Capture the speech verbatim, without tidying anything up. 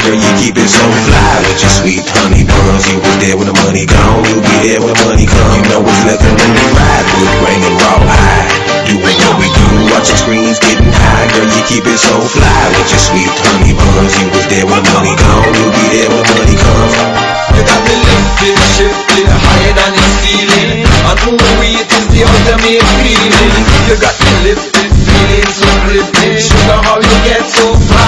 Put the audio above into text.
girl, you keep it so fly with your sweet honey buns. You was there when the money gone, you be there when the money come. You know what's left when we ride, wood grain and raw high. You ain't what we do, watching screens getting high. Girl, you keep it so fly with your sweet honey buns. You was there when the money gone, you be there when the money come. You got me lifted, shifted, higher than the ceiling. And who it is the ultimate feeling. You got me lifted, feeling so uplifted. Sugar, how you get so fly.